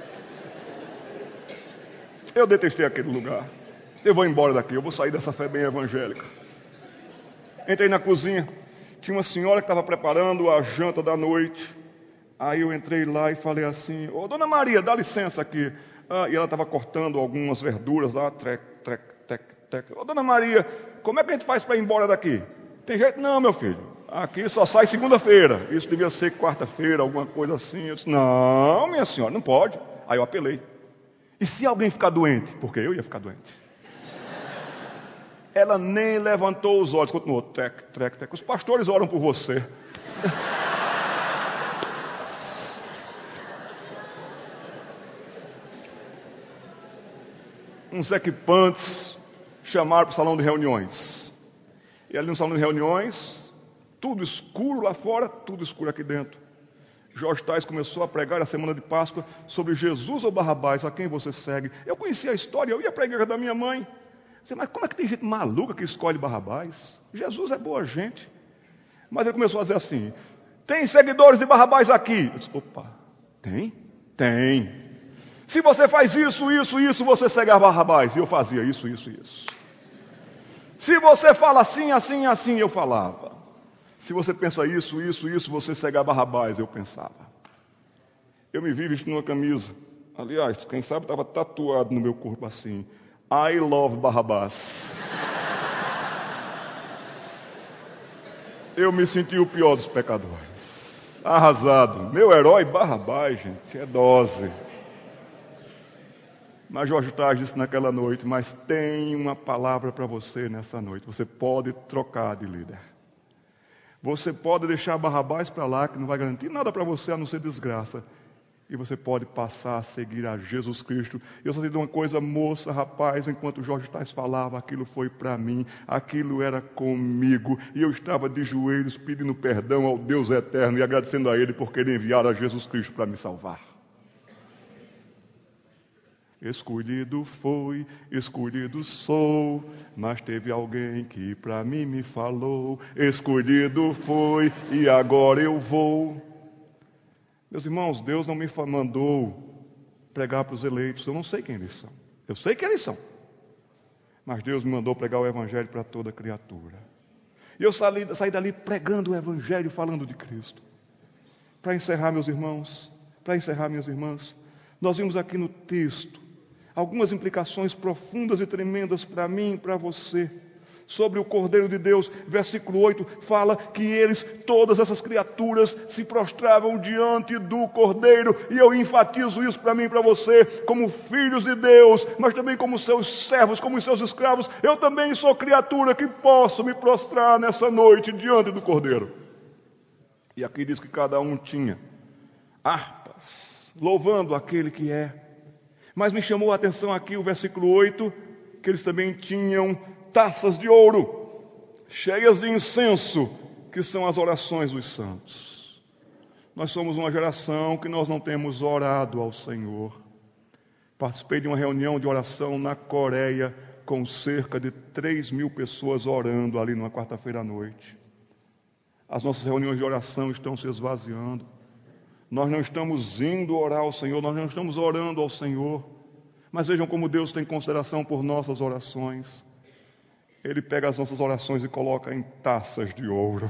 Eu detestei aquele lugar. Eu vou embora daqui, eu vou sair dessa fé bem evangélica. Entrei na cozinha, tinha uma senhora que estava preparando a janta da noite. Aí eu entrei lá e falei assim, ô dona Maria, dá licença aqui. E ela estava cortando algumas verduras lá, trec. Ô dona Maria, como é que a gente faz para ir embora daqui? Tem jeito? Não, meu filho. Aqui só sai segunda-feira. Isso devia ser quarta-feira, alguma coisa assim. Eu disse, não, minha senhora, não pode. Aí eu apelei. E se alguém ficar doente? Porque eu ia ficar doente. Ela nem levantou os olhos, continuou, trec. Os pastores oram por você. Uns equipantes chamaram para o salão de reuniões. E ali no salão de reuniões, tudo escuro lá fora, tudo escuro aqui dentro. Jorge Tais começou a pregar a semana de Páscoa sobre Jesus ou Barrabás, a quem você segue. Eu conhecia a história, eu ia para a igreja da minha mãe. Mas como é que tem gente maluca que escolhe Barrabás? Jesus é boa gente. Mas ele começou a dizer assim, tem seguidores de Barrabás aqui? Eu disse, opa, tem? Tem. Se você faz isso, você segue a Barrabás. E eu fazia isso. Se você fala assim, eu falava. Se você pensa isso, você segue a Barrabás. Eu pensava. Eu me vi vestindo uma camisa. Aliás, quem sabe estava tatuado no meu corpo assim. I love Barrabás. Eu me senti o pior dos pecadores. Arrasado. Meu herói Barrabás, gente, é dose. Mas Jorge Tais disse naquela noite, mas tem uma palavra para você nessa noite. Você pode trocar de líder. Você pode deixar Barrabás para lá, que não vai garantir nada para você, a não ser desgraça. E você pode passar a seguir a Jesus Cristo. Eu só te digo uma coisa, moça, rapaz, enquanto Jorge Tais falava, aquilo foi para mim, aquilo era comigo. E eu estava de joelhos pedindo perdão ao Deus eterno e agradecendo a Ele por querer enviar a Jesus Cristo para me salvar. Escolhido foi, escolhido sou, mas teve alguém que para mim me falou. Escolhido foi e agora eu vou. Meus irmãos, Deus não me mandou pregar para os eleitos. Eu não sei quem eles são. Eu sei quem eles são. Mas Deus me mandou pregar o Evangelho para toda criatura. E eu saí dali pregando o Evangelho, falando de Cristo. Para encerrar, meus irmãos, para encerrar, minhas irmãs, nós vimos aqui no texto algumas implicações profundas e tremendas para mim e para você. Sobre o Cordeiro de Deus, versículo 8, fala que eles, todas essas criaturas, se prostravam diante do Cordeiro, e eu enfatizo isso para mim e para você, como filhos de Deus, mas também como seus servos, como seus escravos. Eu também sou criatura que posso me prostrar nessa noite diante do Cordeiro. E aqui diz que cada um tinha harpas, louvando aquele que é. Mas me chamou a atenção aqui o versículo 8, que eles também tinham taças de ouro, cheias de incenso, que são as orações dos santos. Nós somos uma geração que nós não temos orado ao Senhor. Participei de uma reunião de oração na Coreia, com cerca de 3.000 pessoas orando ali numa quarta-feira à noite. As nossas reuniões de oração estão se esvaziando. Nós não estamos indo orar ao Senhor, nós não estamos orando ao Senhor. Mas vejam como Deus tem consideração por nossas orações. Ele pega as nossas orações e coloca em taças de ouro.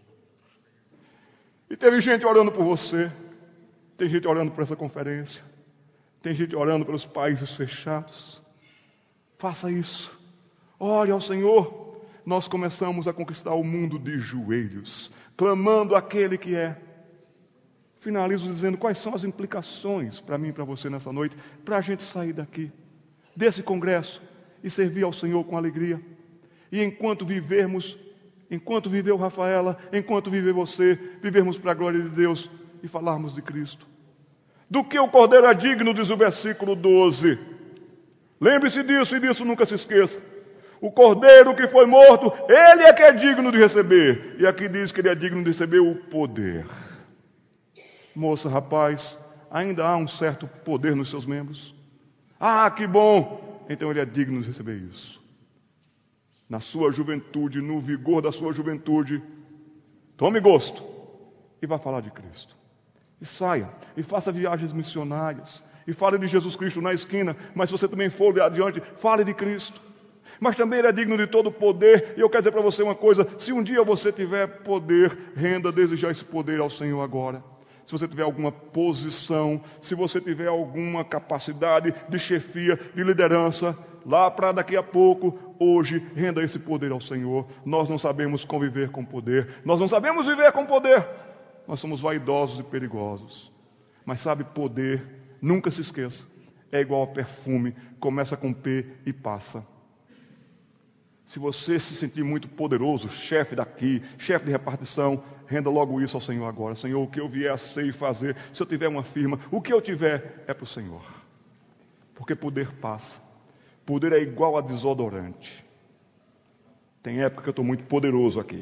E teve gente orando por você. Tem gente orando por essa conferência. Tem gente orando pelos países fechados. Faça isso. Ore ao Senhor. Nós começamos a conquistar o mundo de joelhos, clamando aquele que é. Finalizo dizendo quais são as implicações para mim e para você nessa noite, para a gente sair daqui, desse congresso, e servir ao Senhor com alegria. E enquanto vivermos, enquanto viveu Rafaela, enquanto viver você, vivermos para a glória de Deus e falarmos de Cristo. Do que o Cordeiro é digno, diz o versículo 12. Lembre-se disso e disso nunca se esqueça. O Cordeiro que foi morto, ele é que é digno de receber. E aqui diz que ele é digno de receber o poder. Moça, rapaz, ainda há um certo poder nos seus membros? Ah, que bom! Então ele é digno de receber isso. Na sua juventude, no vigor da sua juventude, tome gosto e vá falar de Cristo. E saia, e faça viagens missionárias, e fale de Jesus Cristo na esquina, mas se você também for adiante, fale de Cristo. Mas também ele é digno de todo poder, e eu quero dizer para você uma coisa, se um dia você tiver poder, renda desejar esse poder ao Senhor agora. Se você tiver alguma posição, se você tiver alguma capacidade de chefia, de liderança, lá para daqui a pouco, hoje, renda esse poder ao Senhor. Nós não sabemos conviver com poder, nós não sabemos viver com poder, nós somos vaidosos e perigosos. Mas sabe, poder, nunca se esqueça, é igual a perfume, começa com P e passa. Se você se sentir muito poderoso, chefe daqui, chefe de repartição, renda logo isso ao Senhor agora. Senhor, o que eu vier a ser e fazer, se eu tiver uma firma, o que eu tiver é para o Senhor. Porque poder passa. Poder é igual a desodorante. Tem época que eu estou muito poderoso aqui.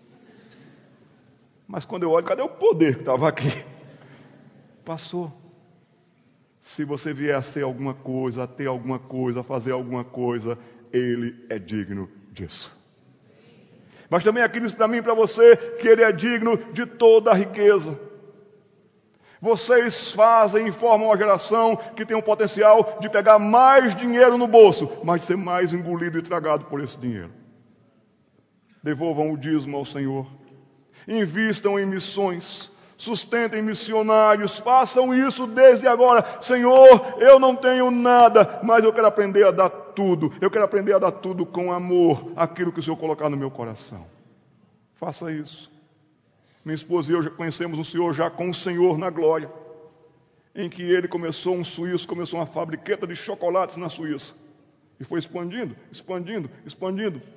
Mas quando eu olho, cadê o poder que estava aqui? Passou. Se você vier a ser alguma coisa, a ter alguma coisa, a fazer alguma coisa, ele é digno disso. Mas também aqui diz para mim e para você que ele é digno de toda a riqueza. Vocês fazem e formam uma geração que tem o potencial de pegar mais dinheiro no bolso, mas de ser mais engolido e tragado por esse dinheiro. Devolvam o dízimo ao Senhor. Invistam em missões. Sustentem missionários, façam isso desde agora. Senhor, eu não tenho nada, mas eu quero aprender a dar tudo. Eu quero aprender a dar tudo com amor, aquilo que o Senhor colocar no meu coração. Faça isso. Minha esposa e eu já conhecemos o Senhor já com o Senhor na glória, em que ele começou uma fabriqueta de chocolates na Suíça, e foi expandindo, expandindo, expandindo.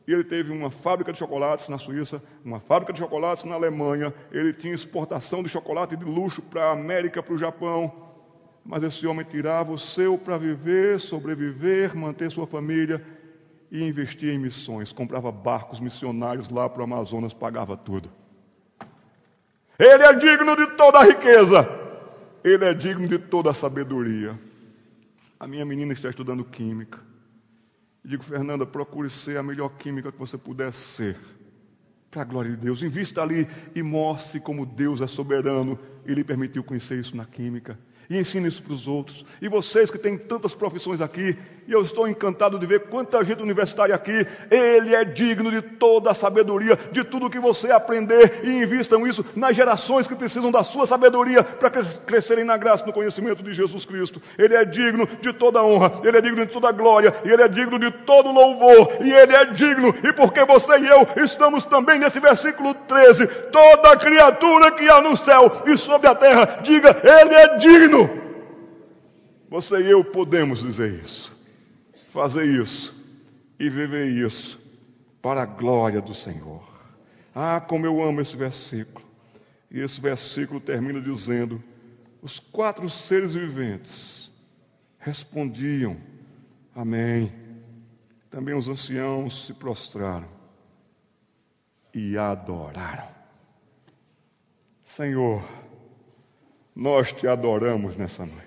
E ele teve uma fábrica de chocolates na Suíça, uma fábrica de chocolates na Alemanha, ele tinha exportação de chocolate de luxo para a América, para o Japão. Mas esse homem tirava o seu para viver, sobreviver, manter sua família e investia em missões. Comprava barcos missionários lá para o Amazonas, pagava tudo. Ele é digno de toda a riqueza. Ele é digno de toda a sabedoria. A minha menina está estudando química. Digo, Fernanda, procure ser a melhor química que você puder ser. Para a glória de Deus. Invista ali e mostre como Deus é soberano e lhe permitiu conhecer isso na química. E ensine isso para os outros. E vocês que têm tantas profissões aqui, e eu estou encantado de ver quanta gente universitária aqui, ele é digno de toda a sabedoria, de tudo que você aprender, e invistam isso nas gerações que precisam da sua sabedoria para crescerem na graça e no conhecimento de Jesus Cristo. Ele é digno de toda honra, ele é digno de toda glória, e ele é digno de todo louvor, e ele é digno, e porque você e eu estamos também nesse versículo 13, toda criatura que há no céu e sobre a terra, diga, ele é digno. Você e eu podemos dizer isso, fazer isso e viver isso para a glória do Senhor. Ah, como eu amo esse versículo. E esse versículo termina dizendo: os 4 seres viventes respondiam, amém. Também os anciãos se prostraram e adoraram. Senhor, nós te adoramos nessa noite.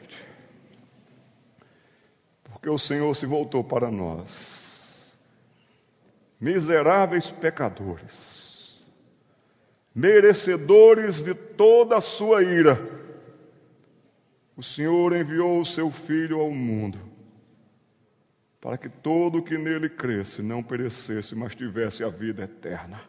Porque o Senhor se voltou para nós, miseráveis pecadores, merecedores de toda a sua ira. O Senhor enviou o seu Filho ao mundo, para que todo o que nele cresce não perecesse, mas tivesse a vida eterna.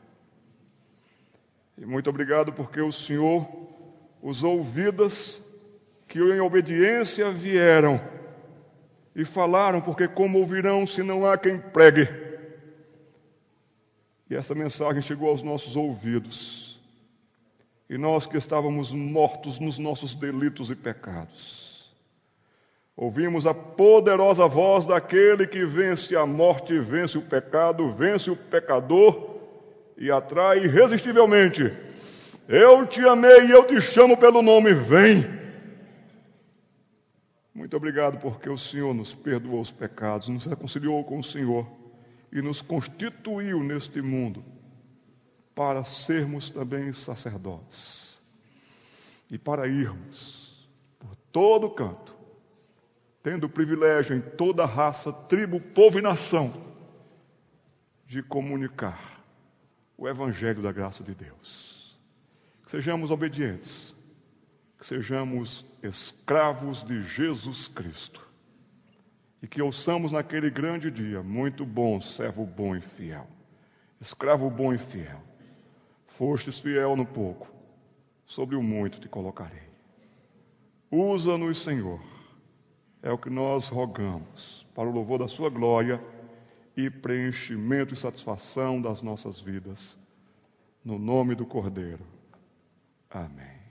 E muito obrigado porque o Senhor usou vidas que em obediência vieram e falaram, porque como ouvirão se não há quem pregue? E essa mensagem chegou aos nossos ouvidos. E nós que estávamos mortos nos nossos delitos e pecados, ouvimos a poderosa voz daquele que vence a morte, vence o pecado, vence o pecador e atrai irresistivelmente. Eu te amei e eu te chamo pelo nome, vem. Muito obrigado porque o Senhor nos perdoou os pecados, nos reconciliou com o Senhor e nos constituiu neste mundo para sermos também sacerdotes e para irmos por todo canto, tendo o privilégio em toda raça, tribo, povo e nação de comunicar o Evangelho da graça de Deus. Que sejamos obedientes, que sejamos escravos de Jesus Cristo e que ouçamos naquele grande dia: muito bom, servo bom e fiel, escravo bom e fiel, fostes fiel no pouco, sobre o muito te colocarei. Usa-nos, Senhor, é o que nós rogamos, para o louvor da sua glória e preenchimento e satisfação das nossas vidas, no nome do Cordeiro. Amém.